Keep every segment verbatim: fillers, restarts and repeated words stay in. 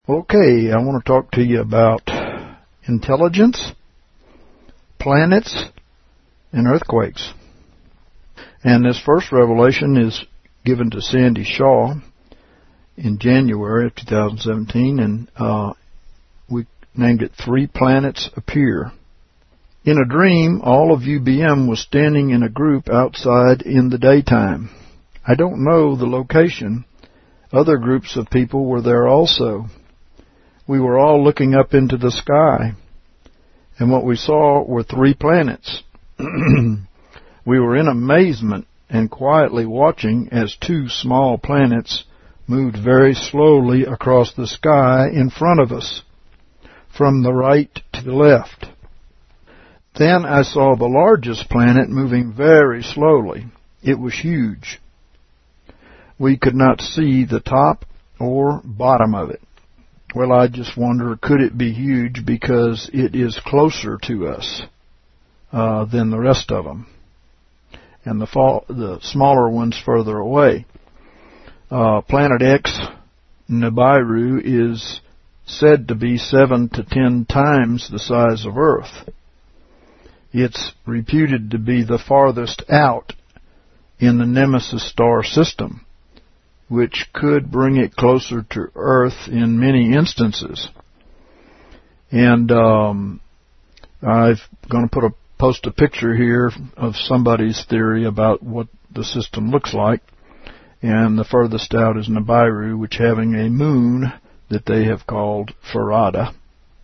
Okay, I want to talk to you about intelligence, planets, and earthquakes. And this first revelation is given to Sandy Shaw in January of two thousand seventeen, and uh, we named it Three Planets Appear. In a dream, all of U B M was standing in a group outside in the daytime. I don't know the location. Other groups of people were there also. We were all looking up into the sky, and what we saw were three planets. We were in amazement and quietly watching as two small planets moved very slowly across the sky in front of us, from the right to the left. Then I saw the largest planet moving very slowly. It was huge. We could not see the top or bottom of it. Well, I just wonder, could it be huge because it is closer to us uh, than the rest of them, and the, fall, the smaller ones further away? Uh, Planet X, Nibiru, is said to be seven to ten times the size of Earth. It's reputed to be the farthest out in the Nemesis star system, which could bring it closer to Earth in many instances. And um, I'm going to put a post a picture here of somebody's theory about what the system looks like. And the furthest out is Nibiru, which having a moon that they have called Farada.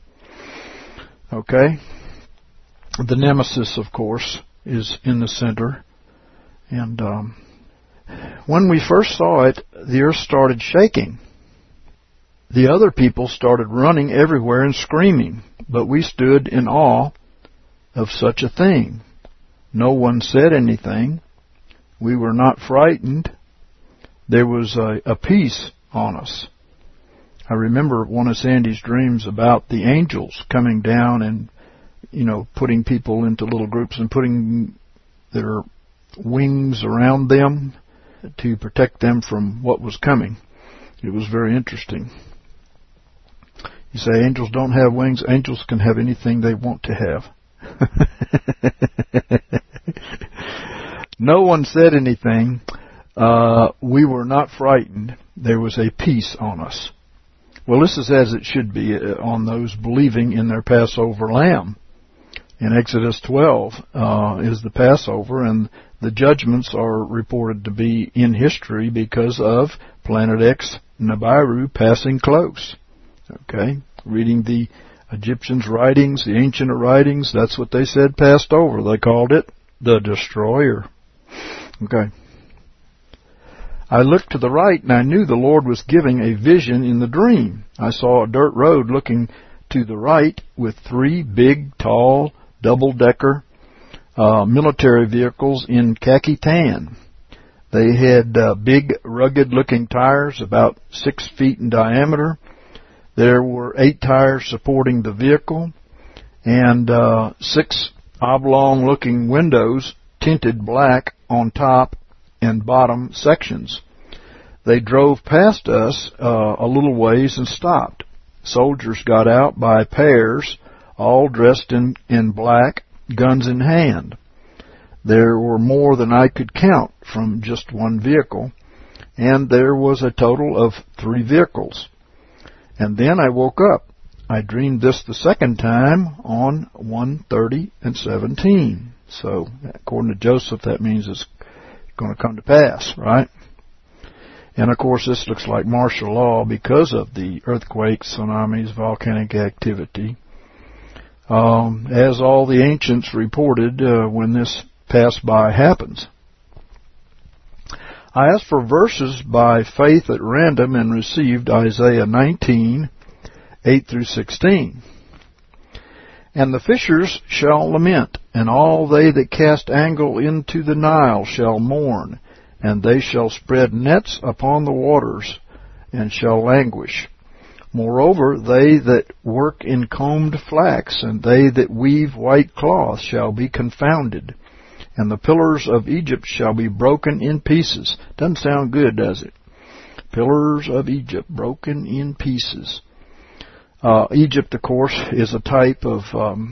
Okay? The Nemesis, of course, is in the center. And um, when we first saw it, the earth started shaking. The other people started running everywhere and screaming, but we stood in awe of such a thing. No one said anything. We were not frightened. There was a, a peace on us. I remember one of Sandy's dreams about the angels coming down and, you know, putting people into little groups and putting their wings around them to protect them from what was coming. It was very interesting. You say angels don't have wings. Angels can have anything they want to have. No one said anything. Uh, we were not frightened. There was a peace on us. Well, this is as it should be on those believing in their Passover lamb. In Exodus twelve uh, is the Passover, and the judgments are reported to be in history because of Planet X, Nibiru, passing close. Okay, reading the Egyptians' writings, the ancient writings, that's what they said passed over. They called it the destroyer. Okay. I looked to the right, and I knew the Lord was giving a vision in the dream. I saw a dirt road looking to the right with three big, tall, double-decker uh, military vehicles in khaki tan. They had uh, big, rugged-looking tires, about six feet in diameter. There were eight tires supporting the vehicle, and uh, six oblong-looking windows tinted black on top and bottom sections. They drove past us uh, a little ways and stopped. Soldiers got out by pairs, all dressed in, in black, guns in hand. There were more than I could count from just one vehicle, and there was a total of three vehicles. And then I woke up. I dreamed this the second time on one thirty and seventeen. So, according to Joseph, that means it's going to come to pass, right? And, of course, this looks like martial law because of the earthquakes, tsunamis, volcanic activity. Um, as all the ancients reported uh, when this pass-by happens. I asked for verses by faith at random and received Isaiah nineteen, eight through sixteen. And the fishers shall lament, and all they that cast angle into the Nile shall mourn, and they shall spread nets upon the waters, and shall languish. Moreover, they that work in combed flax, and they that weave white cloth shall be confounded, and the pillars of Egypt shall be broken in pieces. Doesn't sound good, does it? Pillars of Egypt broken in pieces. Uh, Egypt, of course, is a type of um,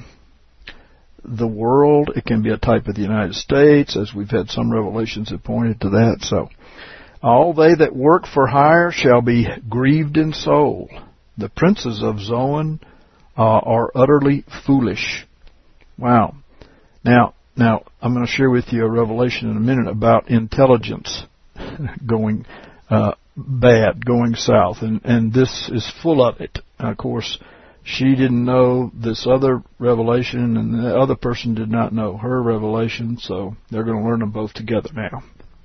the world. It can be a type of the United States, as we've had some revelations that pointed to that. So, all they that work for hire shall be grieved in soul. The princes of Zoan uh, are utterly foolish. Wow. Now, now I'm going to share with you a revelation in a minute about intelligence going uh, bad, going south, and and this is full of it. Of course, she didn't know this other revelation, and the other person did not know her revelation, so they're going to learn them both together now.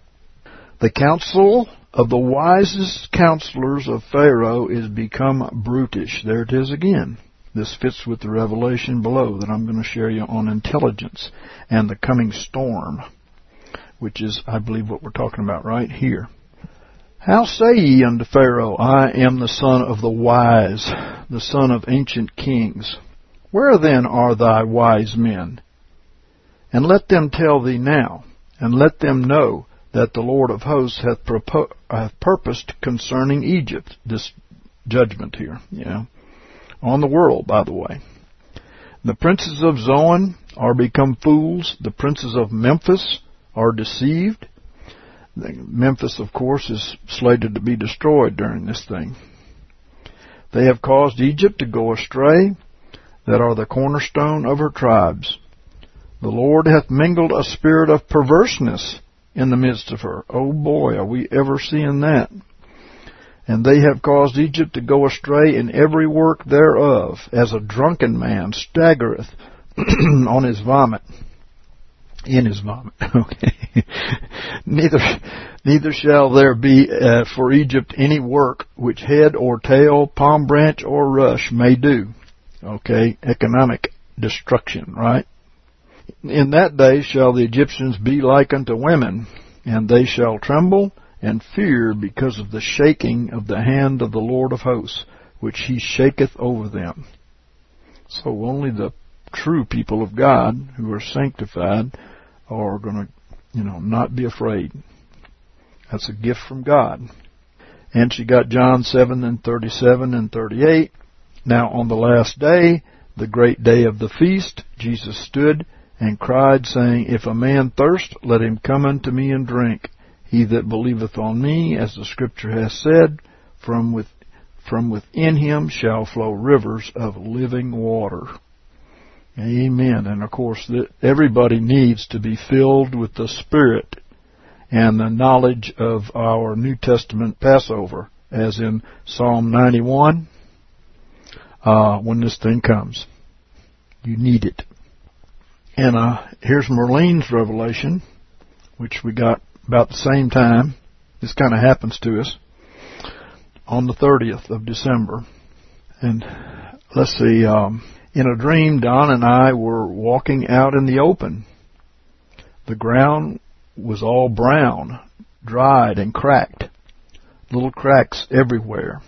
The counsel of the wisest counselors of Pharaoh is become brutish. There it is again. This fits with the revelation below that I'm going to share you on intelligence and the coming storm, which is, I believe, what we're talking about right here. How say ye unto Pharaoh, I am the son of the wise, the son of ancient kings? Where then are thy wise men? And let them tell thee now, and let them know that the Lord of hosts hath, propo- hath purposed concerning Egypt, this judgment here, you know, on the world, by the way. The princes of Zoan are become fools. The princes of Memphis are deceived. Memphis, of course, is slated to be destroyed during this thing. They have caused Egypt to go astray, that are the cornerstone of her tribes. The Lord hath mingled a spirit of perverseness in the midst of her. Oh boy, are we ever seeing that? And they have caused Egypt to go astray in every work thereof, as a drunken man staggereth on his vomit. In his vomit. Okay. neither, neither shall there be uh, for Egypt any work which head or tail, palm branch or rush may do. Okay. Economic destruction, right? In that day shall the Egyptians be like unto women, and they shall tremble and fear because of the shaking of the hand of the Lord of hosts, which he shaketh over them. So only the true people of God, who are sanctified, are going to, you know, not be afraid. That's a gift from God. And she got John seven and thirty-seven and thirty-eight. Now on the last day, the great day of the feast, Jesus stood and cried, saying, If a man thirst, let him come unto me and drink. He that believeth on me, as the Scripture hath said, from with, from within him shall flow rivers of living water. Amen. And of course, everybody needs to be filled with the Spirit and the knowledge of our New Testament Passover, as in Psalm ninety-one, uh, when this thing comes. You need it. And uh, here's Merlene's revelation, which we got about the same time. This kind of happens to us on the thirtieth of December. And let's see, um, in a dream, Don and I were walking out in the open. The ground was all brown, dried and cracked. Little cracks everywhere.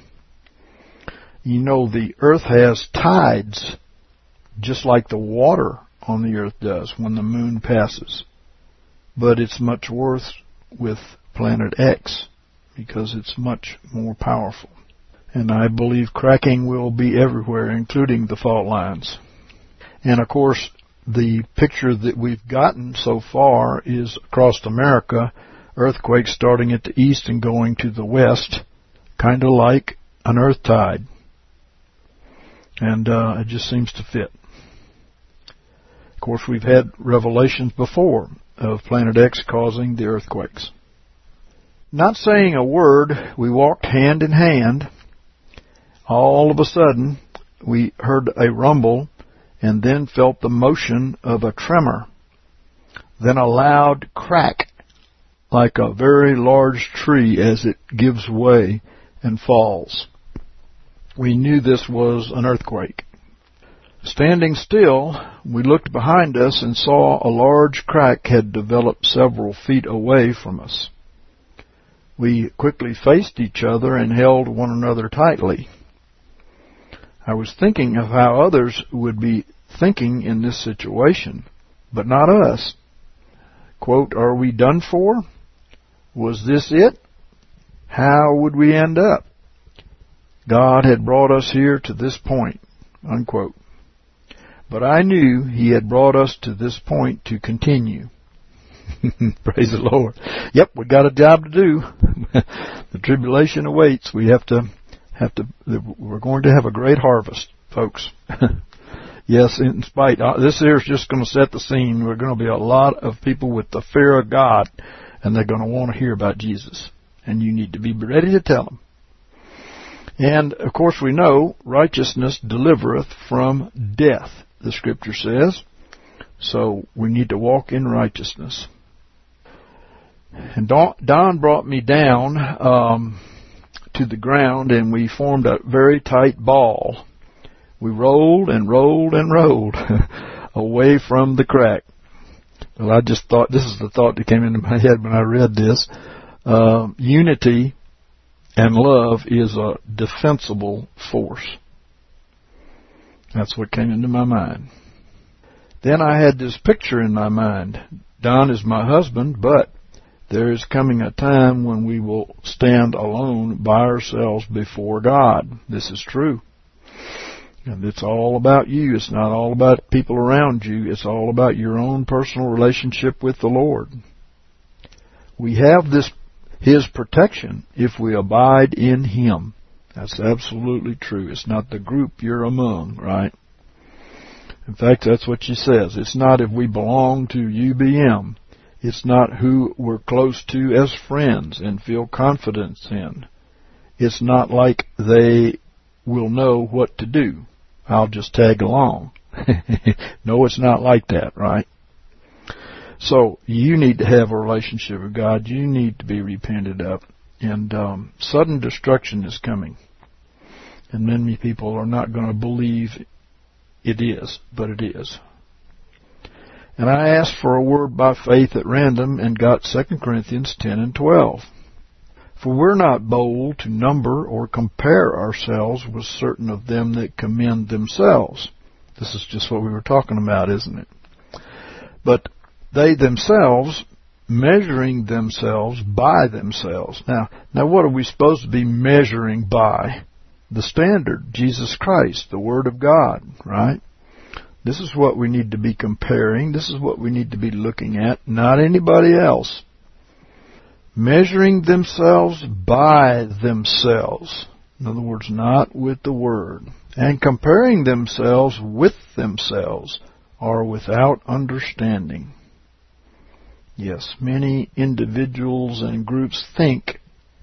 You know, the earth has tides, just like the water on the earth does when the moon passes. But it's much worse with Planet X, because it's much more powerful. And I believe cracking will be everywhere, including the fault lines. And of course, the picture that we've gotten so far is across America, earthquakes starting at the east and going to the west, kind of like an earth tide. And uh, it just seems to fit. Of course, we've had revelations before of Planet X causing the earthquakes. Not saying a word, we walked hand in hand. All of a sudden, we heard a rumble and then felt the motion of a tremor. Then a loud crack, like a very large tree as it gives way and falls. We knew this was an earthquake. Standing still, we looked behind us and saw a large crack had developed several feet away from us. We quickly faced each other and held one another tightly. I was thinking of how others would be thinking in this situation, but not us. Quote, are we done for? Was this it? How would we end up? God had brought us here to this point, unquote. But I knew He had brought us to this point to continue. Praise the Lord. Yep, we got a job to do. The tribulation awaits. We have to, have to, we're going to have a great harvest, folks. Yes, in spite, this here is just going to set the scene. We're going to be a lot of people with the fear of God, and they're going to want to hear about Jesus. And you need to be ready to tell them. And, of course, we know righteousness delivereth from death, the Scripture says. So we need to walk in righteousness. And Don brought me down um, to the ground, and we formed a very tight ball. We rolled and rolled and rolled away from the crack. Well, I just thought, this is the thought that came into my head when I read this. Uh, unity and love is a defensible force. That's what came into my mind. Then I had this picture in my mind. Don is my husband, but there is coming a time when we will stand alone by ourselves before God. This is true. And it's all about you. It's not all about people around you. It's all about your own personal relationship with the Lord. We have this, His protection if we abide in Him. That's absolutely true. It's not the group you're among, right? In fact, that's what she says. It's not if we belong to U B M. It's not who we're close to as friends and feel confidence in. It's not like they will know what to do. I'll just tag along. No, it's not like that, right? So you need to have a relationship with God. You need to be repented of. And um, sudden destruction is coming. And many people are not going to believe it is, but it is. And I asked for a word by faith at random and got Second Corinthians ten and twelve. For we're not bold to number or compare ourselves with certain of them that commend themselves. This is just what we were talking about, isn't it? But they themselves, measuring themselves by themselves. Now, now what are we supposed to be measuring by? The standard, Jesus Christ, the Word of God, right? This is what we need to be comparing. This is what we need to be looking at, not anybody else. Measuring themselves by themselves. In other words, not with the Word. And comparing themselves with themselves or without understanding. Yes, many individuals and groups think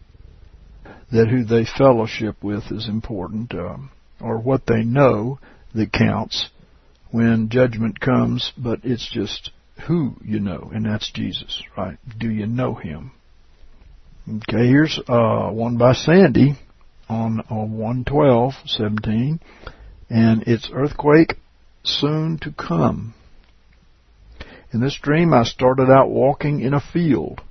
that who they fellowship with is important, um, or what they know that counts when judgment comes, but it's just who you know, and that's Jesus, right? Do you know Him? Okay, here's uh, one by Sandy on, on one twelve seventeen, and it's earthquake soon to come. In this dream, I started out walking in a field.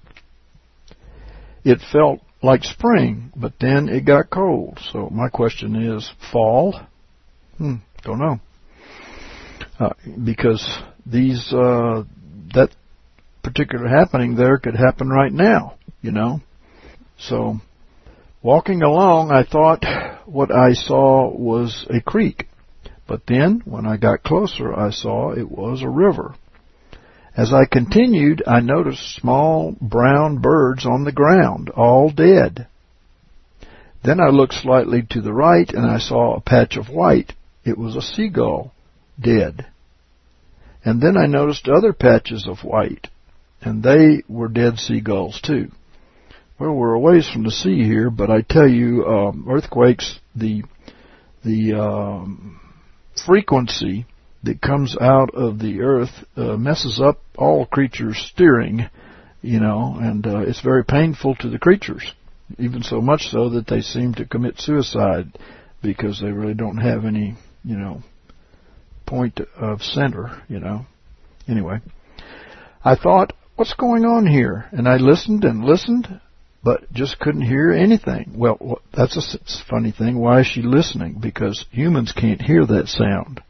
It felt like spring, but then it got cold. So my question is, fall? Hmm, don't know. Uh, because these, uh, that particular happening there could happen right now, you know. So, walking along, I thought what I saw was a creek. But then, when I got closer, I saw it was a river. As I continued, I noticed small brown birds on the ground, all dead. Then I looked slightly to the right, and I saw a patch of white. It was a seagull, dead. And then I noticed other patches of white, and they were dead seagulls too. Well, we're a ways from the sea here, but I tell you, um, earthquakes, the the um, frequency that comes out of the earth uh, messes up all creatures' steering, you know, and uh, it's very painful to the creatures, even so much so that they seem to commit suicide because they really don't have any, you know, point of center, you know. Anyway, I thought, what's going on here? And I listened and listened, but just couldn't hear anything. Well, that's a funny thing. Why is she listening? Because humans can't hear that sound.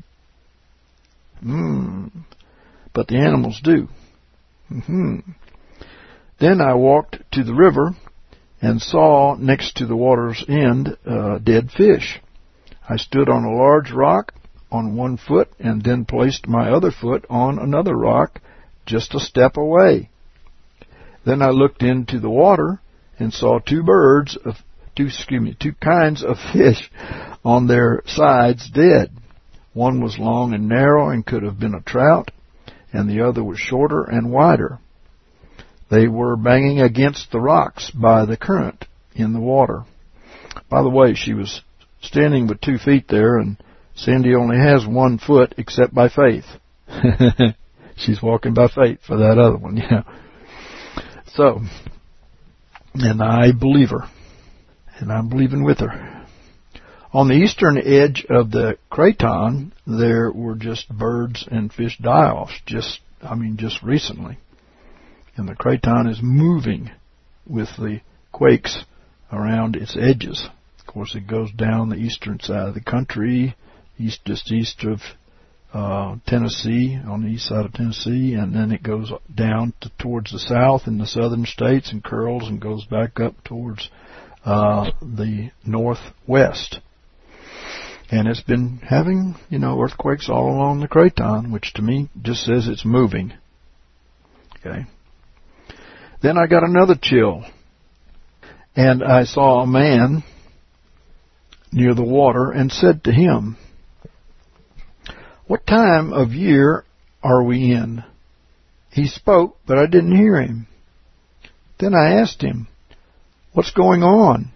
Mm. But the animals do. Mm-hmm. Then I walked to the river, and saw next to the water's end uh, dead fish. I stood on a large rock on one foot and then placed my other foot on another rock just a step away. Then I looked into the water and saw two birds of two excuse me two kinds of fish on their sides dead. One was long and narrow and could have been a trout, and the other was shorter and wider. They were banging against the rocks by the current in the water. By the way, she was standing with two feet there, and Cindy only has one foot except by faith. She's walking by faith for that other one, yeah. So, and I believe her, and I'm believing with her. On the eastern edge of the craton, there were just birds and fish die-offs, just, I mean, just recently. And the craton is moving with the quakes around its edges. Of course, it goes down the eastern side of the country, east just east of uh, Tennessee, on the east side of Tennessee, and then it goes down to, towards the south in the southern states and curls and goes back up towards uh, the northwest. And it's been having, you know, earthquakes all along the craton, which to me just says it's moving. Okay. Then I got another chill, and I saw a man near the water and said to him, "What time of year are we in?" He spoke, but I didn't hear him. Then I asked him, "What's going on?"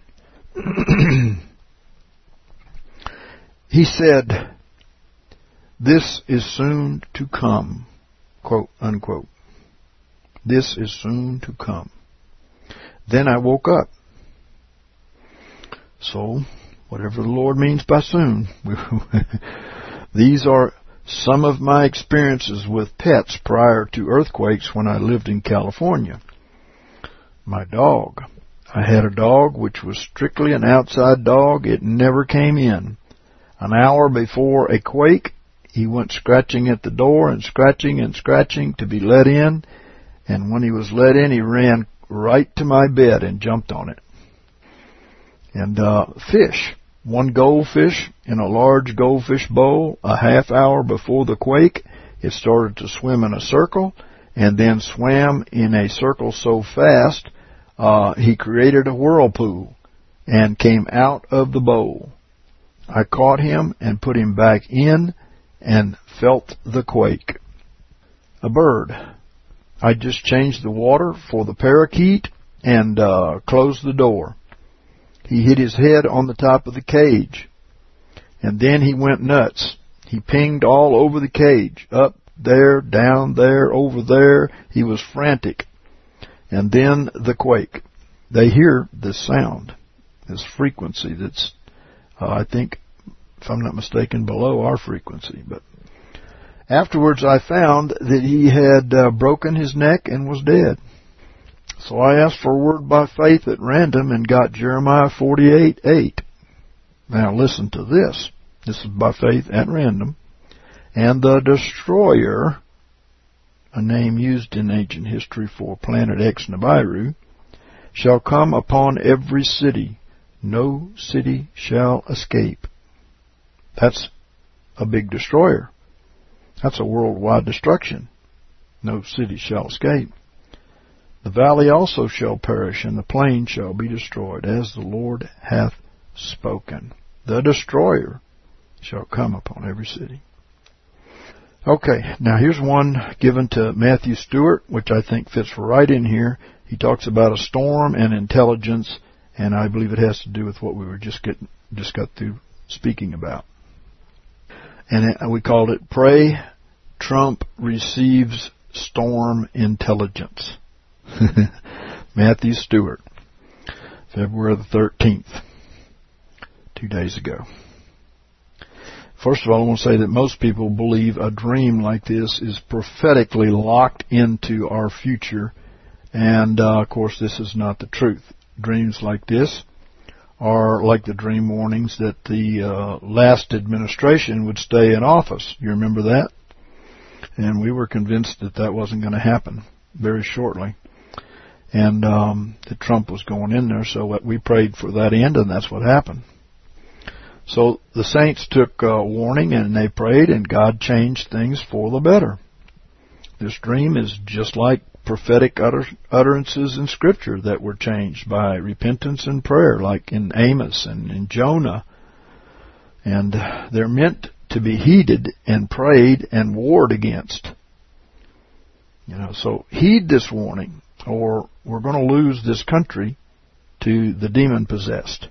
He said, "This is soon to come," quote, unquote. This is soon to come. Then I woke up. So, whatever the Lord means by soon. These are some of my experiences with pets prior to earthquakes when I lived in California. My dog. I had a dog which was strictly an outside dog. It never came in. An hour before a quake, he went scratching at the door and scratching and scratching to be let in. And when he was let in, he ran right to my bed and jumped on it. And uh, fish. One goldfish in a large goldfish bowl, a half hour before the quake, it started to swim in a circle and then swam in a circle so fast uh, he created a whirlpool and came out of the bowl. I caught him and put him back in and felt the quake. A bird. I just changed the water for the parakeet and uh, closed the door. He hit his head on the top of the cage, and then he went nuts. He pinged all over the cage, up there, down there, over there. He was frantic. And then the quake. They hear this sound, this frequency that's, uh, I think, if I'm not mistaken, below our frequency. But afterwards I found that he had uh, broken his neck and was dead. So I asked for a word by faith at random and got Jeremiah forty-eight eight. Now listen to this. This is by faith at random. And the destroyer, a name used in ancient history for Planet X Nibiru, shall come upon every city. No city shall escape. That's a big destroyer. That's a worldwide destruction. No city shall escape. The valley also shall perish, and the plain shall be destroyed, as the Lord hath spoken. The destroyer shall come upon every city. Okay, now here's one given to Matthew Stewart, which I think fits right in here. He talks about a storm and intelligence, and I believe it has to do with what we were just getting, just got through speaking about. And we called it Pray Trump Receives Storm Intelligence. Matthew Stewart, February the thirteenth, two days ago. First of all, I want to say that most people believe a dream like this is prophetically locked into our future, and uh, of course this is not the truth. Dreams like this are like the dream warnings that the uh, last administration would stay in office. You remember that? And we were convinced that that wasn't going to happen very shortly. and um, that Trump was going in there, so we prayed for that end, and that's what happened. So the saints took uh, warning, and they prayed, and God changed things for the better. This dream is just like prophetic utter, utterances in Scripture that were changed by repentance and prayer, like in Amos and in Jonah. And they're meant to be heeded and prayed and warred against. You know, so heed this warning, or we're going to lose this country to the demon-possessed.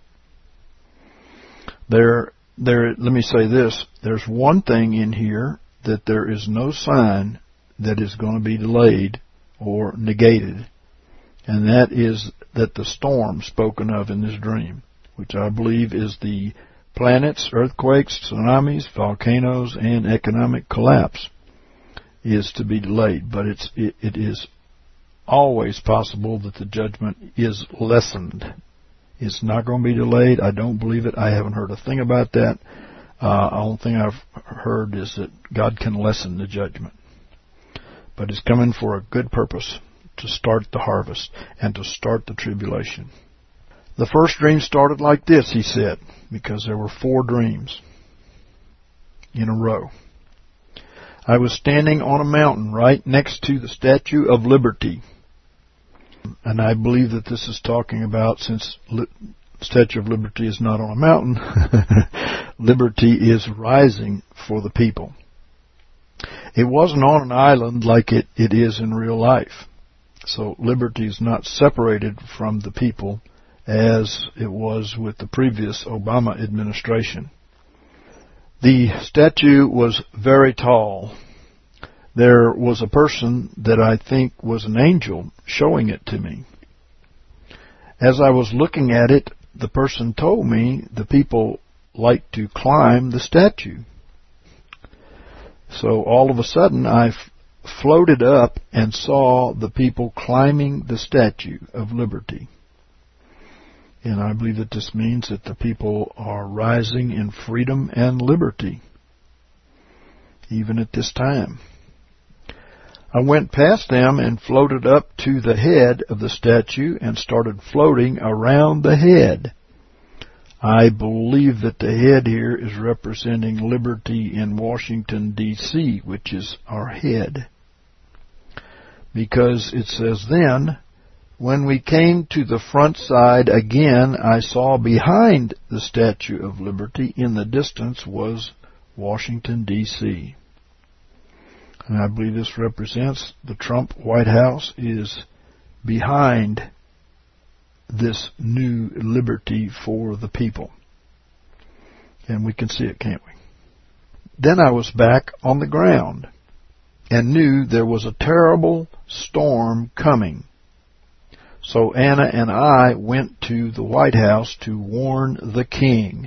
There, there. Let me say this. There's one thing in here that there is no sign that is going to be delayed or negated, and that is that the storm spoken of in this dream, which I believe is the planets, earthquakes, tsunamis, volcanoes, and economic collapse, is to be delayed. But it's, it, it is always possible that the judgment is lessened. It's not going to be delayed. I don't believe it. I haven't heard a thing about that. Uh, the only thing I've heard is that God can lessen the judgment. But it's coming for a good purpose, to start the harvest and to start the tribulation. The first dream started like this, he said, because there were four dreams in a row. I was standing on a mountain right next to the Statue of Liberty. And I believe that this is talking about, since the Statue of Liberty is not on a mountain, liberty is rising for the people. It wasn't on an island like it, it is in real life. So liberty is not separated from the people as it was with the previous Obama administration. The statue was very tall. There was a person that I think was an angel showing it to me. As I was looking at it, the person told me the people like to climb the statue. So all of a sudden I f- floated up and saw the people climbing the Statue of Liberty. And I believe that this means that the people are rising in freedom and liberty, even at this time. I went past them and floated up to the head of the statue and started floating around the head. I believe that the head here is representing liberty in Washington, D C, which is our head. Because it says, then, when we came to the front side again, I saw behind the Statue of Liberty in the distance was Washington, D C And I believe this represents the Trump White House is behind this new liberty for the people. And we can see it, can't we? Then I was back on the ground and knew there was a terrible storm coming. So Anna and I went to the White House to warn the king.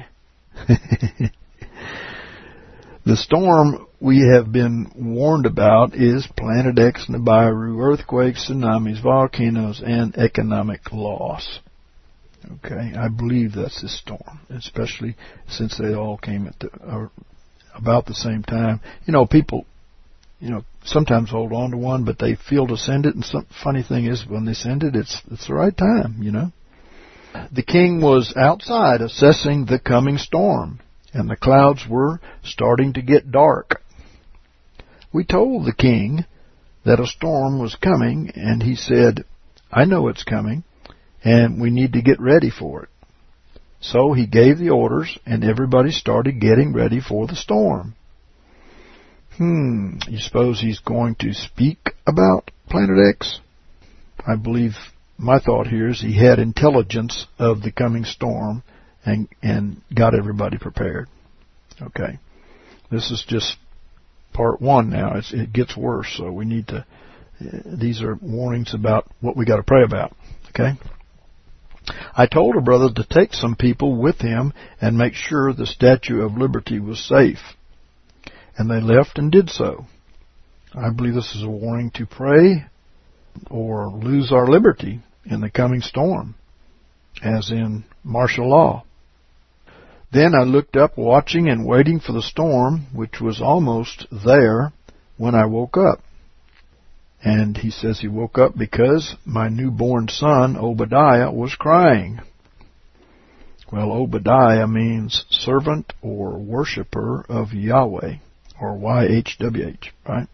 The storm we have been warned about is Planet X, Nibiru, earthquakes, tsunamis, volcanoes, and economic loss. Okay, I believe that's this storm, especially since they all came at the, uh, about the same time. You know, people, you know, sometimes hold on to one, but they feel to send it, and some funny thing is when they send it, it's it's the right time, you know. The king was outside assessing the coming storm, and the clouds were starting to get dark. We told the king that a storm was coming, and he said, I know it's coming, and we need to get ready for it. So he gave the orders, and everybody started getting ready for the storm. Hmm, you suppose he's going to speak about Planet X? I believe my thought here is he had intelligence of the coming storm and and got everybody prepared. Okay, this is just part one now. It's, it gets worse, so we need to, these are warnings about what we got to pray about. Okay? I told a brother to take some people with him and make sure the Statue of Liberty was safe. And they left and did so. I believe this is a warning to pray or lose our liberty in the coming storm, as in martial law. Then I looked up, watching and waiting for the storm, which was almost there when I woke up. And he says he woke up because my newborn son, Obadiah, was crying. Well, Obadiah means servant or worshiper of Yahweh, or Y H W H, right?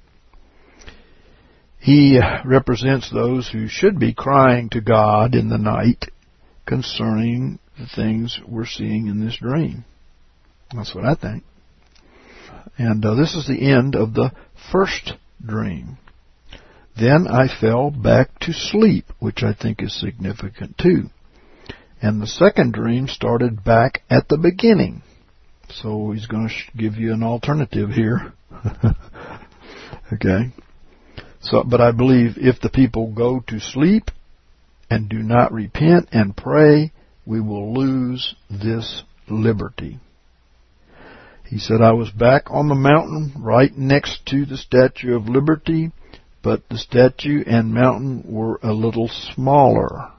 He represents those who should be crying to God in the night concerning the things we're seeing in this dream. That's what I think. And uh, this is the end of the first dream. Then I fell back to sleep, which I think is significant too. And the second dream started back at the beginning. So he's going to sh- give you an alternative here. Okay. So, but I believe if the people go to sleep and do not repent and pray, we will lose this liberty. He said, I was back on the mountain right next to the Statue of Liberty, but the statue and mountain were a little smaller.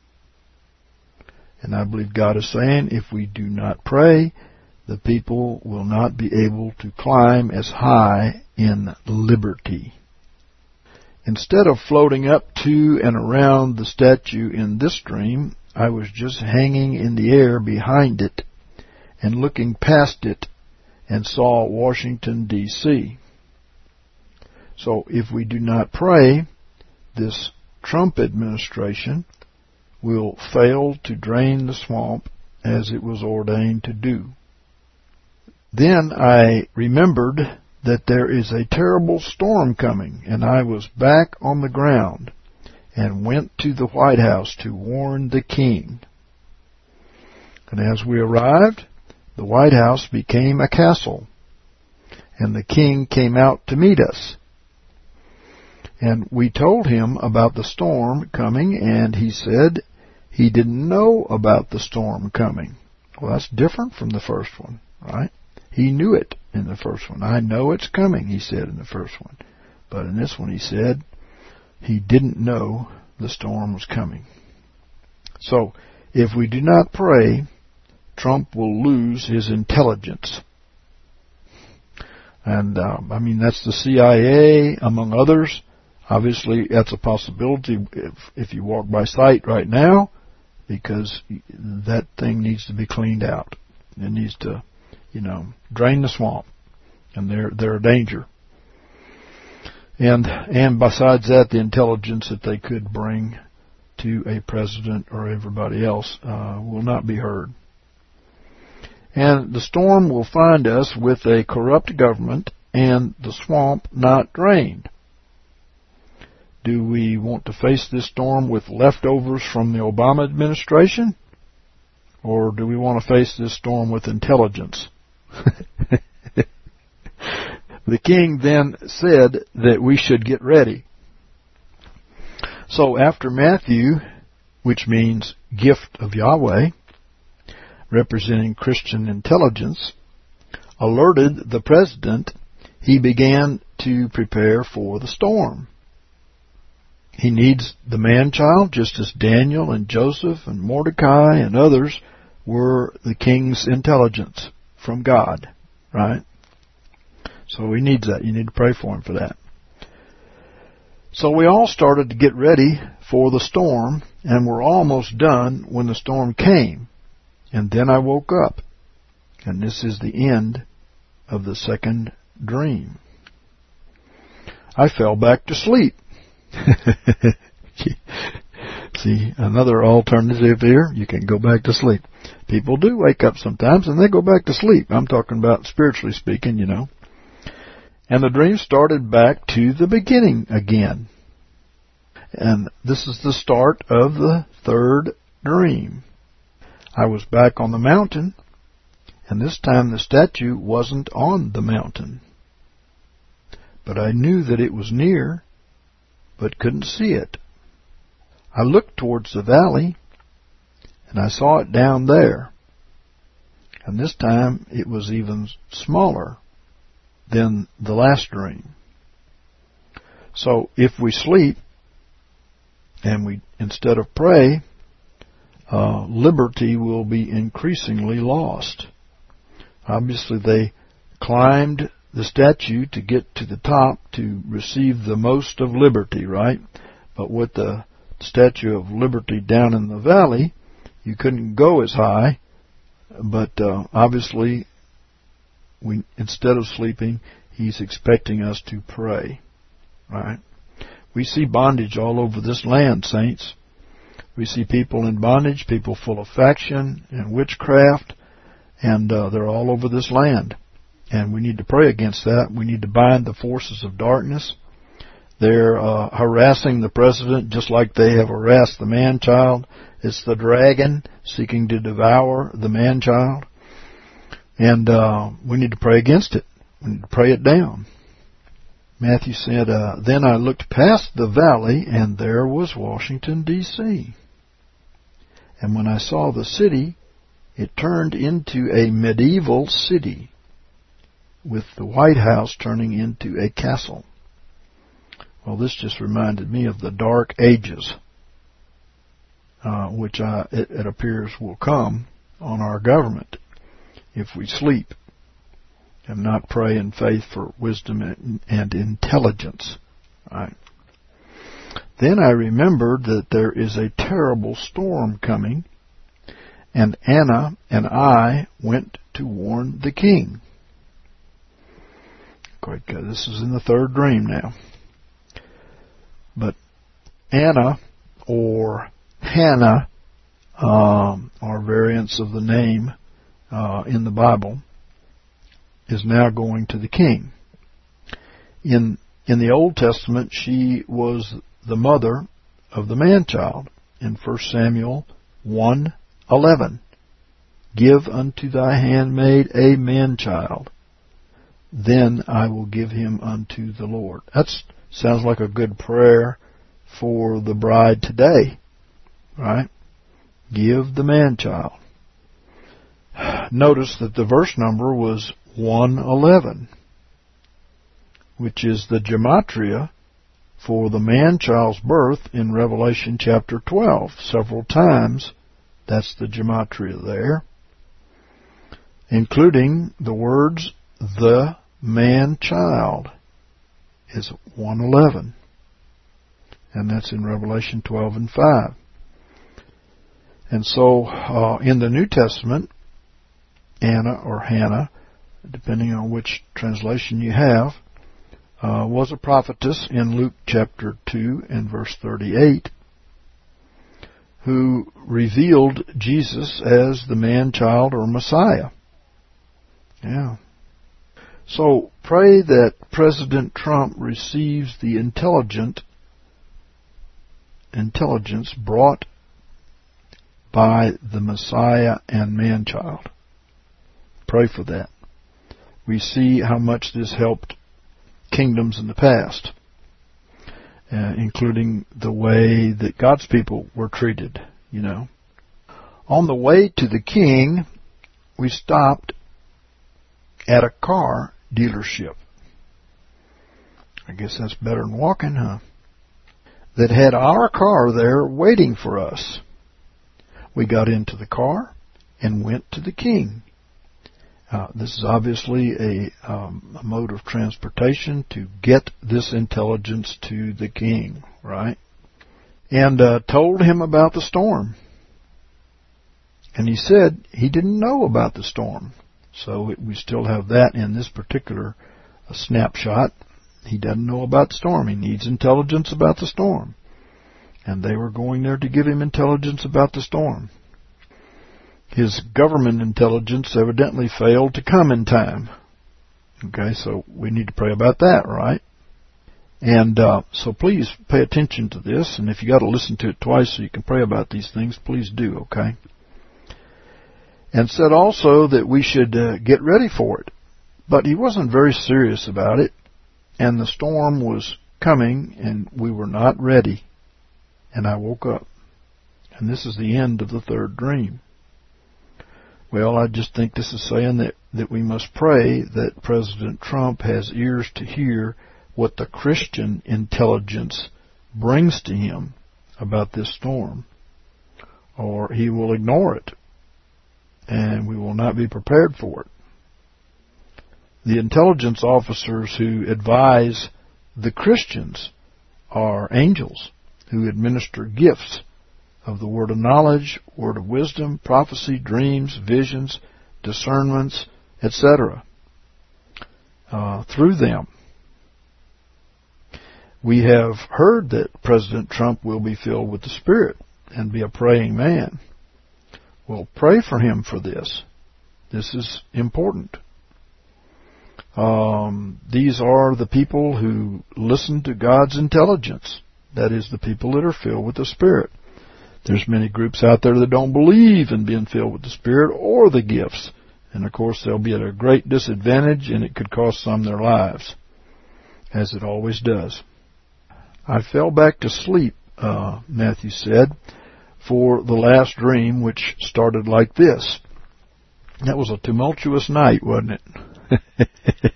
And I believe God is saying, if we do not pray, the people will not be able to climb as high in liberty. Instead of floating up to and around the statue in this dream, I was just hanging in the air behind it and looking past it and saw Washington, D C So if we do not pray, this Trump administration will fail to drain the swamp as it was ordained to do. Then I remembered that there is a terrible storm coming, and I was back on the ground and went to the White House to warn the king. And as we arrived, the White House became a castle, and the king came out to meet us. And we told him about the storm coming, and he said he didn't know about the storm coming. Well, that's different from the first one, right? He knew it in the first one. I know it's coming, he said in the first one. But in this one he said he didn't know the storm was coming. So, if we do not pray, Trump will lose his intelligence. And, uh, I mean, that's the C I A, among others. Obviously, that's a possibility if, if you walk by sight right now, because that thing needs to be cleaned out. It needs to, you know, drain the swamp, and they're they're a danger. And and besides that, the intelligence that they could bring to a president or everybody else uh, will not be heard. And the storm will find us with a corrupt government and the swamp not drained. Do we want to face this storm with leftovers from the Obama administration? Or do we want to face this storm with intelligence? The king then said that we should get ready. So after Matthew, which means gift of Yahweh, representing Christian intelligence, alerted the president, he began to prepare for the storm. He needs the man-child, just as Daniel and Joseph and Mordecai and others were the king's intelligence from God, right? So he needs that. You need to pray for him for that. So we all started to get ready for the storm, and we're almost done when the storm came. And then I woke up. And this is the end of the second dream. I fell back to sleep. See, another alternative here, you can go back to sleep. People do wake up sometimes and they go back to sleep. I'm talking about spiritually speaking, you know. And the dream started back to the beginning again. And this is the start of the third dream. I was back on the mountain, and this time the statue wasn't on the mountain. But I knew that it was near, but couldn't see it. I looked towards the valley, and I saw it down there. And this time it was even smaller than the last dream. So if we sleep, and we instead of pray, uh, liberty will be increasingly lost. Obviously they climbed the statue to get to the top to receive the most of liberty, right? But with the Statue of Liberty down in the valley, you couldn't go as high. But uh, obviously, we instead of sleeping, he's expecting us to pray, right? We see bondage all over this land, saints. We see people in bondage, people full of faction and witchcraft, and uh, they're all over this land. And we need to pray against that. We need to bind the forces of darkness. They're uh, harassing the president just like they have harassed the man-child. It's the dragon seeking to devour the man-child. And uh, we need to pray against it. We need to pray it down. Matthew said, uh, Then I looked past the valley, and there was Washington, D C And when I saw the city, it turned into a medieval city, with the White House turning into a castle. Well, this just reminded me of the Dark Ages, uh, which I, it, it appears will come on our government if we sleep and not pray in faith for wisdom and, and intelligence. Right. Then I remembered that there is a terrible storm coming, and Anna and I went to warn the king. Quite good. This is in the third dream now. But Anna, or Hannah, um, are variants of the name uh, in the Bible, is now going to the king. In in the Old Testament, she was the mother of the man-child in First Samuel one eleven. Give unto thy handmaid a man-child, then I will give him unto the Lord. That sounds like a good prayer for the bride today, right? Give the man-child. Notice that the verse number was one eleven, which is the gematria for the man-child's birth in Revelation chapter twelve. Several times, that's the gematria there, including the words, the man-child is one eleven. And that's in Revelation twelve and five. And so, uh, in the New Testament, Anna or Hannah, depending on which translation you have, uh, was a prophetess in Luke chapter two and verse thirty-eight, who revealed Jesus as the man-child or Messiah. Yeah. So pray that President Trump receives the intelligent intelligence brought by the Messiah and man-child. Pray for that. We see how much this helped kingdoms in the past, uh, including the way that God's people were treated, you know. On the way to the king, we stopped at a car dealership. I guess that's better than walking, huh? That had our car there waiting for us. We got into the car and went to the king. Uh, this is obviously a, um, a mode of transportation to get this intelligence to the king, right? And uh, told him about the storm. And he said he didn't know about the storm. So it, we still have that in this particular uh, snapshot. He doesn't know about the storm. He needs intelligence about the storm. And they were going there to give him intelligence about the storm. His government intelligence evidently failed to come in time. Okay, so we need to pray about that, right? And uh, so please pay attention to this. And if you got to listen to it twice so you can pray about these things, please do, okay? And said also that we should uh, get ready for it. But he wasn't very serious about it. And the storm was coming, and we were not ready. And I woke up. And this is the end of the third dream. Well, I just think this is saying that, that we must pray that President Trump has ears to hear what the Christian intelligence brings to him about this storm, or he will ignore it, and we will not be prepared for it. The intelligence officers who advise the Christians are angels who administer gifts of the word of knowledge, word of wisdom, prophecy, dreams, visions, discernments, et cetera. Uh, through them. We have heard that President Trump will be filled with the Spirit and be a praying man. Well, pray for him for this. This is important. Um, these are the people who listen to God's intelligence. That is, the people that are filled with the Spirit. There's many groups out there that don't believe in being filled with the Spirit or the gifts. And, of course, they'll be at a great disadvantage, and it could cost some their lives, as it always does. I fell back to sleep, uh, Matthew said, for the last dream, which started like this. That was a tumultuous night, wasn't it?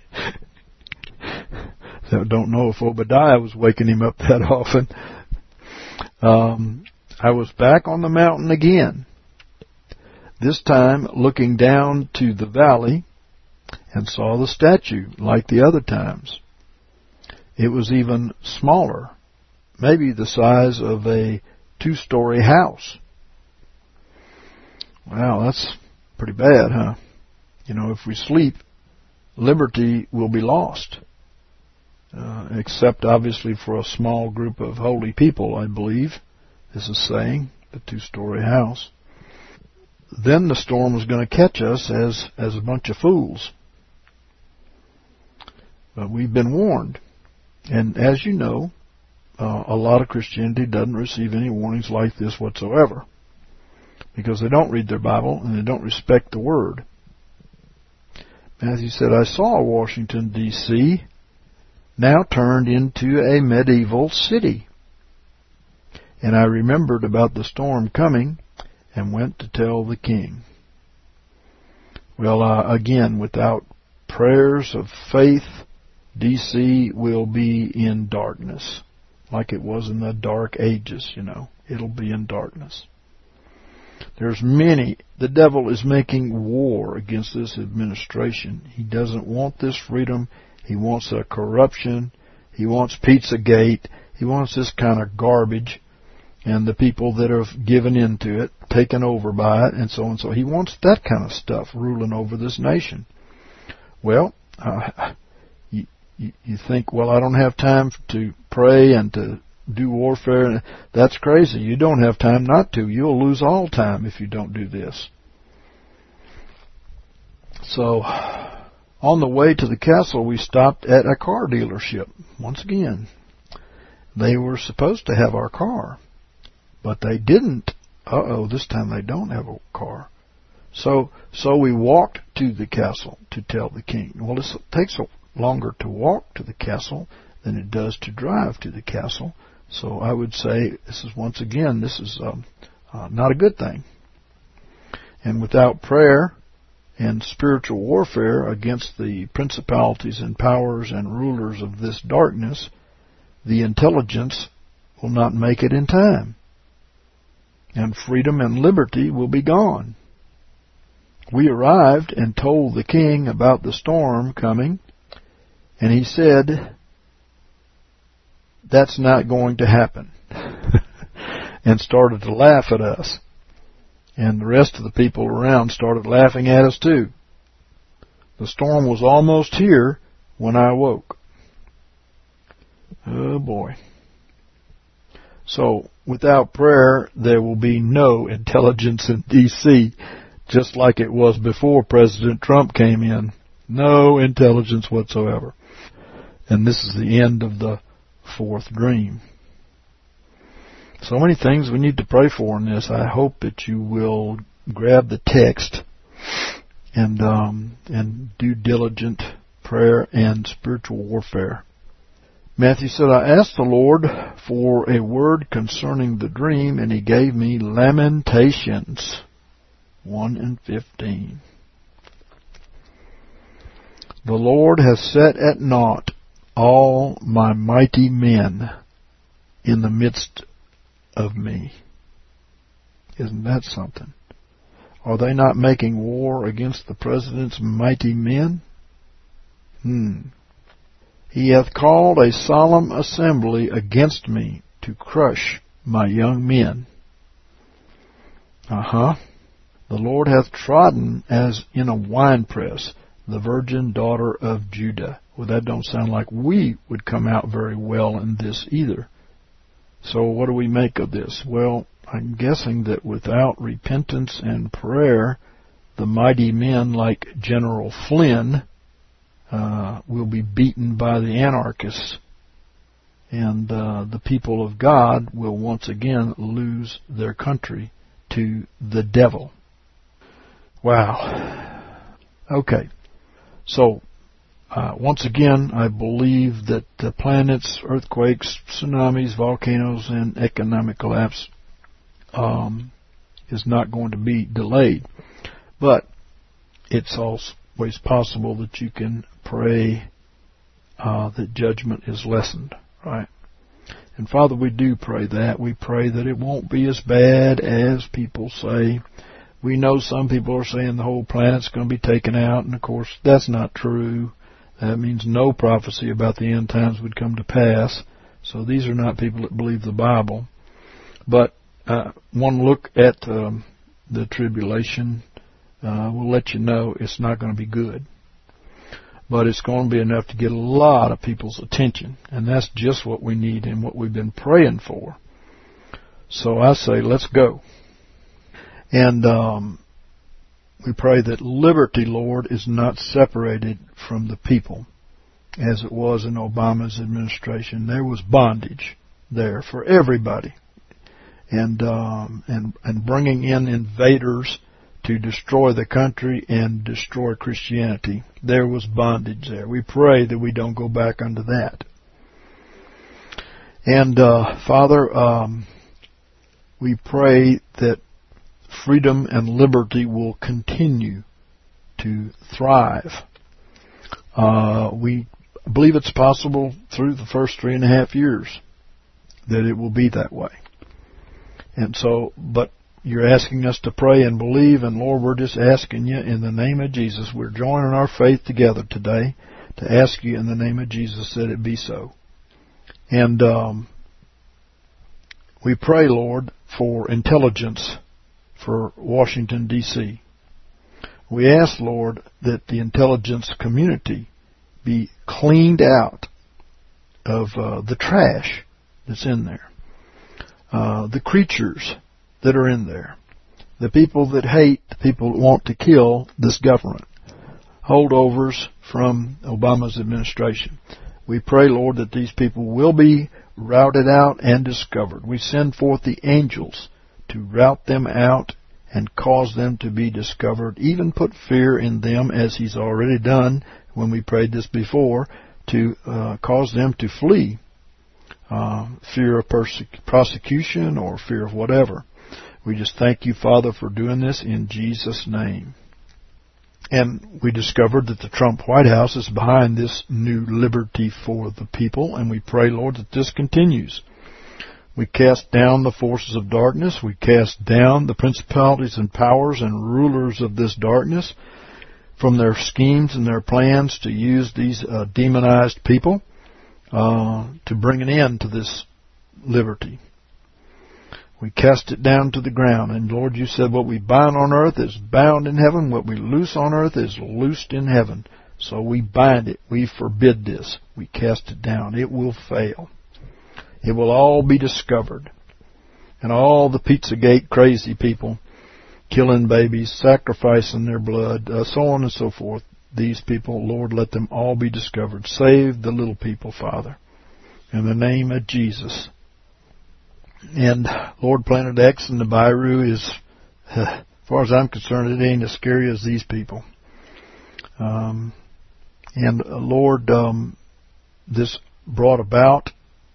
So I don't know if Obadiah was waking him up that often. Um, I was back on the mountain again. This time looking down to the valley and saw the statue like the other times. It was even smaller, maybe the size of a two-story house. Wow, that's pretty bad, huh? You know, if we sleep, liberty will be lost, uh, except obviously for a small group of holy people, I believe. This is saying, the two-story house. Then the storm was going to catch us as, as a bunch of fools. But we've been warned. And as you know, uh, a lot of Christianity doesn't receive any warnings like this whatsoever, because they don't read their Bible and they don't respect the Word. Matthew said, I saw Washington, D C now turned into a medieval city. And I remembered about the storm coming and went to tell the king. Well, uh, again, without prayers of faith, D C will be in darkness, like it was in the dark ages, you know. It'll be in darkness. There's many. The devil is making war against this administration. He doesn't want this freedom. He wants a corruption. He wants Pizzagate. He wants this kind of garbage. And the people that have given into it, taken over by it, and so on and so. He wants that kind of stuff ruling over this nation. Well, uh, you, you, you think, well, I don't have time to pray and to do warfare. That's crazy. You don't have time not to. You'll lose all time if you don't do this. So, on the way to the castle, we stopped at a car dealership. Once again, they were supposed to have our car. But they didn't. Uh-oh, this time they don't have a car. So so we walked to the castle to tell the king. Well, it takes longer to walk to the castle than it does to drive to the castle. So I would say this is, once again, this is um, uh, not a good thing. And without prayer and spiritual warfare against the principalities and powers and rulers of this darkness, the intelligence will not make it in time. And freedom and liberty will be gone. We arrived and told the king about the storm coming, and he said, that's not going to happen, and started to laugh at us. And the rest of the people around started laughing at us too. The storm was almost here when I awoke. Oh boy. So, without prayer, there will be no intelligence in D C, just like it was before President Trump came in. No intelligence whatsoever. And this is the end of the fourth dream. So many things we need to pray for in this. I hope that you will grab the text and um, and do diligent prayer and spiritual warfare. Matthew said, I asked the Lord for a word concerning the dream, and he gave me Lamentations one and fifteen. The Lord has set at naught all my mighty men in the midst of me. Isn't that something? Are they not making war against the president's mighty men? Hmm. He hath called a solemn assembly against me to crush my young men. Uh-huh. The Lord hath trodden as in a winepress the virgin daughter of Judah. Well, that don't sound like we would come out very well in this either. So what do we make of this? Well, I'm guessing that without repentance and prayer, the mighty men like General Flynn uh, will be beaten by the anarchists, and uh, the people of God will once again lose their country to the devil. Wow. Okay. So, uh, once again, I believe that the planets, earthquakes, tsunamis, volcanoes, and economic collapse um, is not going to be delayed. But it's always possible that you can pray uh, that judgment is lessened, right? And Father, we do pray that. We pray that it won't be as bad as people say. We know some people are saying the whole planet's going to be taken out, and of course that's not true. That means no prophecy about the end times would come to pass. So these are not people that believe the Bible. But uh, one look at um, the tribulation uh, will let you know it's not going to be good. But it's going to be enough to get a lot of people's attention. And that's just what we need and what we've been praying for. So I say, let's go. And um, we pray that liberty, Lord, is not separated from the people, as it was in Obama's administration. There was bondage there for everybody, and um, and and bringing in invaders to destroy the country and destroy Christianity. There was bondage there. We pray that we don't go back under that. And uh, Father, um, we pray that freedom and liberty will continue to thrive. Uh, we believe it's possible through the first three and a half years that it will be that way. And so, but you're asking us to pray and believe, and Lord, we're just asking you in the name of Jesus. We're joining our faith together today to ask you in the name of Jesus that it be so. And um, we pray, Lord, for intelligence for Washington, D C We ask, Lord, that the intelligence community be cleaned out of uh, the trash that's in there, uh, the creatures that are in there, the people that hate, the people that want to kill this government, holdovers from Obama's administration. We pray, Lord, that these people will be routed out and discovered. We send forth the angels to rout them out and cause them to be discovered, even put fear in them, as He's already done when we prayed this before, to uh, cause them to flee, uh, fear of perse- prosecution or fear of whatever. We just thank you, Father, for doing this in Jesus' name. And we discovered that the Trump White House is behind this new liberty for the people, and we pray, Lord, that this continues. We cast down the forces of darkness. We cast down the principalities and powers and rulers of this darkness from their schemes and their plans to use these uh, demonized people uh, to bring an end to this liberty. We cast it down to the ground. And Lord, you said what we bind on earth is bound in heaven. What we loose on earth is loosed in heaven. So we bind it. We forbid this. We cast it down. It will fail. It will all be discovered. And all the Pizzagate crazy people killing babies, sacrificing their blood, uh, so on and so forth. These people, Lord, let them all be discovered. Save the little people, Father, in the name of Jesus. And Lord, Planet X and the Nibiru is, uh, as far as I'm concerned, it ain't as scary as these people. Um, and uh, Lord, um, this brought about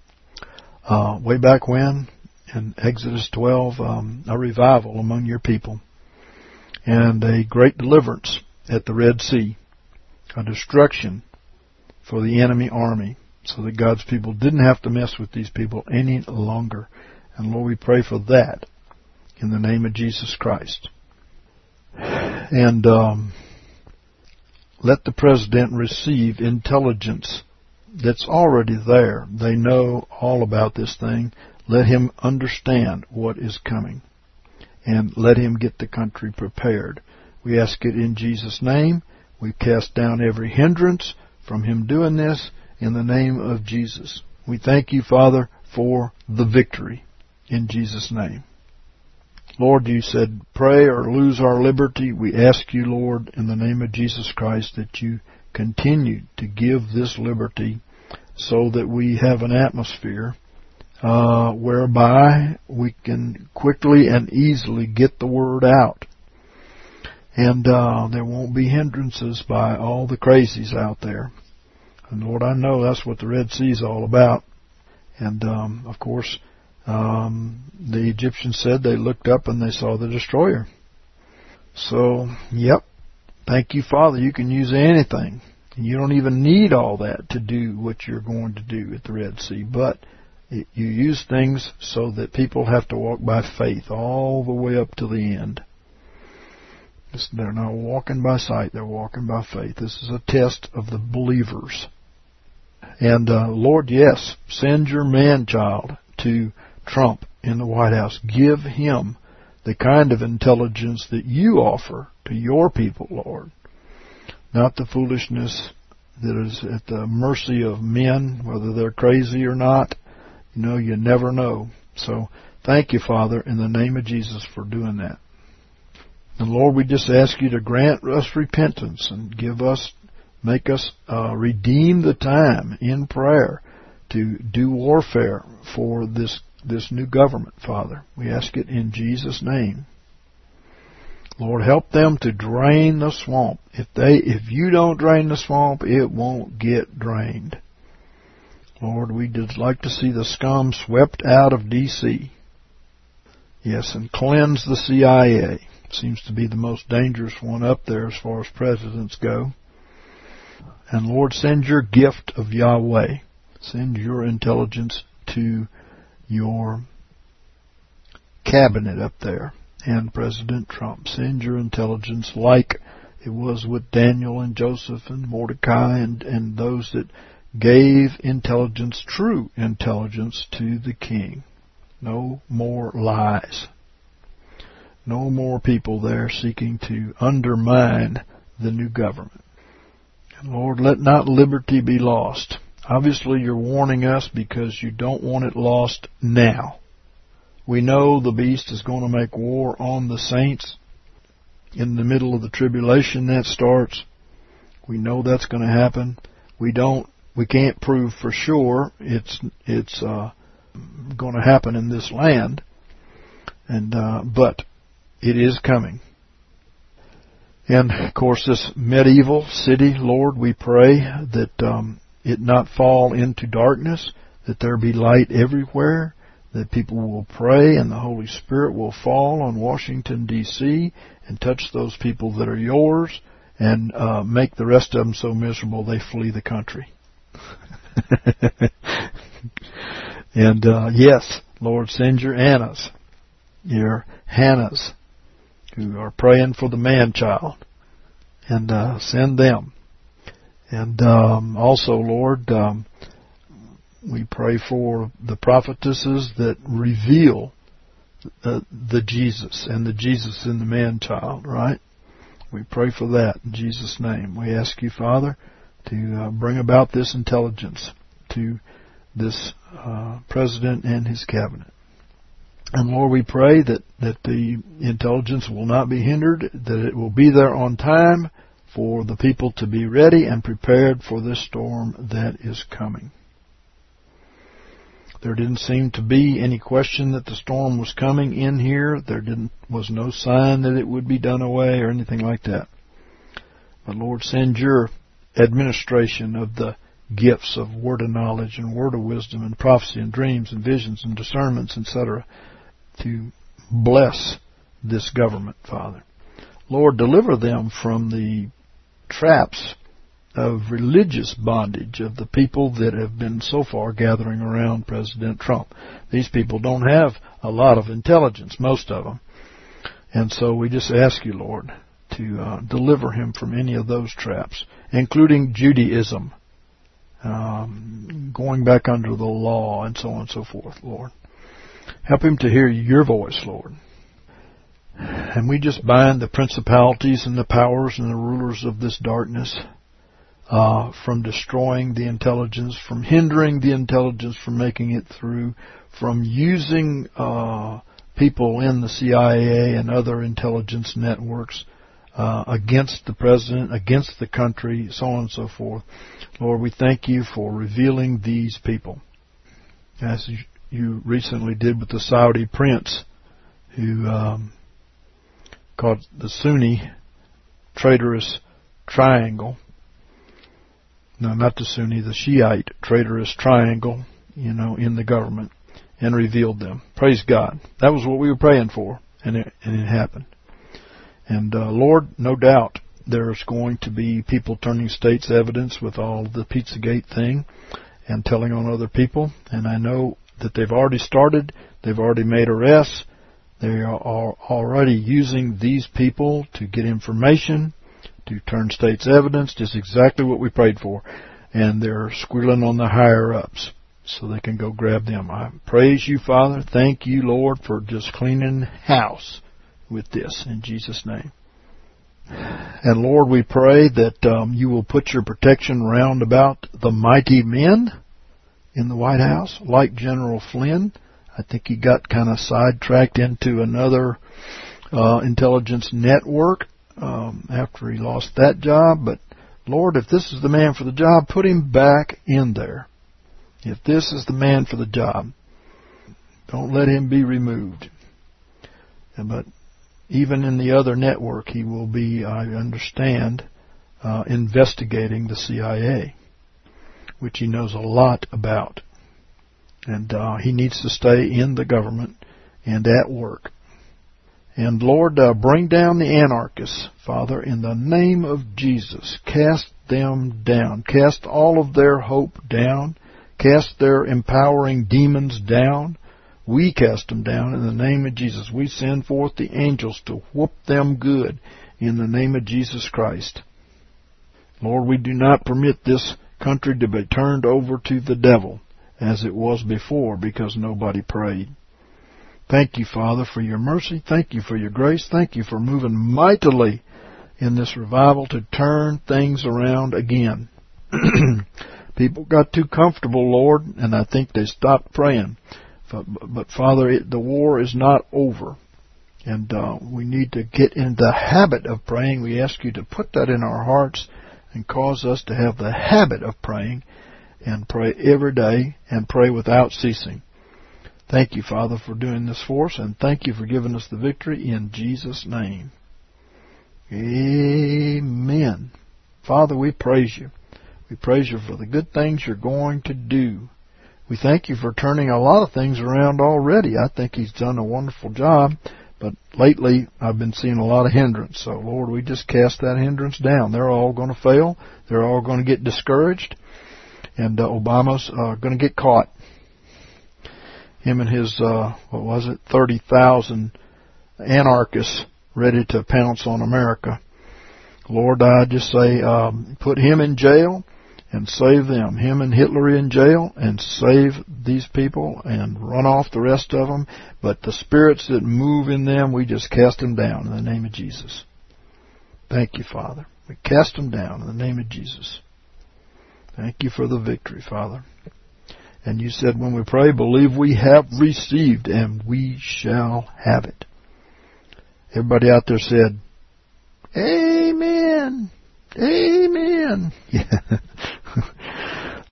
uh, way back when in Exodus twelve um, a revival among your people, and a great deliverance at the Red Sea, a destruction for the enemy army, so that God's people didn't have to mess with these people any longer. And Lord, we pray for that in the name of Jesus Christ. And um, let the president receive intelligence that's already there. They know all about this thing. Let him understand what is coming, and let him get the country prepared. We ask it in Jesus' name. We cast down every hindrance from him doing this in the name of Jesus. We thank you, Father, for the victory in Jesus' name. Lord, you said, pray or lose our liberty. We ask you, Lord, in the name of Jesus Christ, that you continue to give this liberty so that we have an atmosphere uh, whereby we can quickly and easily get the word out. And uh, there won't be hindrances by all the crazies out there. And Lord, I know that's what the Red Sea is all about. And um, of course, um, the Egyptians said they looked up and they saw the destroyer. So, yep. Thank you, Father. You can use anything. And you don't even need all that to do what you're going to do at the Red Sea. But it, you use things so that people have to walk by faith all the way up to the end. They're not walking by sight. They're walking by faith. This is a test of the believers. And, uh, Lord, yes, send your man-child to Trump in the White House. Give him the kind of intelligence that you offer to your people, Lord. Not the foolishness that is at the mercy of men, whether they're crazy or not. You know, you never know. So thank you, Father, in the name of Jesus for doing that. And Lord, we just ask you to grant us repentance and give us, make us uh, redeem the time in prayer to do warfare for this this new government, Father. We ask it in Jesus' name. Lord, help them to drain the swamp. If they, if you don't drain the swamp, it won't get drained. Lord, we'd just like to see the scum swept out of D C Yes, and cleanse the C I A. Seems to be the most dangerous one up there as far as presidents go. And Lord, send your gift of Yahweh. Send your intelligence to your cabinet up there and President Trump. Send your intelligence like it was with Daniel and Joseph and Mordecai and, and those that gave intelligence, true intelligence, to the king. No more lies. No more people there seeking to undermine the new government. And Lord, let not liberty be lost. Obviously, you're warning us because you don't want it lost now. We know the beast is going to make war on the saints in the middle of the tribulation that starts. We know that's going to happen. We don't, we can't prove for sure it's it's uh, going to happen in this land, and uh, but it is coming. And, of course, this medieval city, Lord, we pray that um, it not fall into darkness, that there be light everywhere, that people will pray and the Holy Spirit will fall on Washington, D C and touch those people that are yours and uh, make the rest of them so miserable they flee the country. And, uh, yes, Lord, send your Annas, your Hannahs, who are praying for the man-child, and uh, send them. And um, also, Lord, um, we pray for the prophetesses that reveal uh, the Jesus and the Jesus in the man-child, right? We pray for that in Jesus' name. We ask you, Father, to uh, bring about this intelligence to this uh, president and his cabinet. And Lord, we pray that, that the intelligence will not be hindered, that it will be there on time for the people to be ready and prepared for this storm that is coming. There didn't seem to be any question that the storm was coming in here. There didn't was no sign that it would be done away or anything like that. But Lord, send your administration of the gifts of word of knowledge and word of wisdom and prophecy and dreams and visions and discernments, et cetera, to bless this government, Father. Lord, deliver them from the traps of religious bondage of the people that have been so far gathering around President Trump. These people don't have a lot of intelligence, most of them. And so we just ask you, Lord, to uh, deliver him from any of those traps, including Judaism, um, going back under the law, and so on and so forth, Lord. Help him to hear your voice, Lord. And we just bind the principalities and the powers and the rulers of this darkness uh, from destroying the intelligence, from hindering the intelligence from making it through, from using uh, people in the C I A and other intelligence networks uh, against the president, against the country, so on and so forth. Lord, we thank you for revealing these people, as you recently did with the Saudi prince, who um, called the Sunni traitorous triangle. No, not the Sunni, the Shiite traitorous triangle, you know, in the government, and revealed them. Praise God. That was what we were praying for, and it, and it happened. And uh, Lord, no doubt there's going to be people turning state's evidence with all the Pizzagate thing and telling on other people. And I know that they've already started. They've already made arrests. They are already using these people to get information, to turn state's evidence, just exactly what we prayed for. And they're squealing on the higher-ups so they can go grab them. I praise you, Father. Thank you, Lord, for just cleaning house with this, in Jesus' name. And Lord, we pray that um, you will put your protection round about the mighty men in the White House, like General Flynn. I think he got kind of sidetracked into another uh, intelligence network um, after he lost that job. But Lord, if this is the man for the job, put him back in there. If this is the man for the job, don't let him be removed. But even in the other network, he will be, I understand, uh, investigating the C I A, which he knows a lot about. And uh, he needs to stay in the government and at work. And Lord, uh, bring down the anarchists, Father, in the name of Jesus. Cast them down. Cast all of their hope down. Cast their empowering demons down. We cast them down in the name of Jesus. We send forth the angels to whoop them good in the name of Jesus Christ. Lord, we do not permit this country to be turned over to the devil as it was before, because nobody prayed. Thank you, Father, for your mercy. Thank you for your grace. Thank you for moving mightily in this revival to turn things around again. People got too comfortable, Lord, and I think they stopped praying. But, but Father, it, the war is not over, and uh, we need to get in the habit of praying. We ask you to put that in our hearts and cause us to have the habit of praying, and pray every day, and pray without ceasing. Thank you, Father, for doing this for us, and thank you for giving us the victory in Jesus' name. Amen. Father, we praise you. We praise you for the good things you're going to do. We thank you for turning a lot of things around already. I think he's done a wonderful job, but lately I've been seeing a lot of hindrance. So, Lord, we just cast that hindrance down. They're all going to fail. They're all going to get discouraged. And uh, Obama's uh, going to get caught. Him and his, uh, what was it, thirty thousand anarchists ready to pounce on America. Lord, I just say, um, put him in jail and save them. Him and Hitler in jail and save these people and run off the rest of them. But the spirits that move in them, we just cast them down in the name of Jesus. Thank you, Father. We cast them down in the name of Jesus. Thank you for the victory, Father. And you said when we pray, believe we have received, and we shall have it. Everybody out there said, Amen. Amen. Yeah.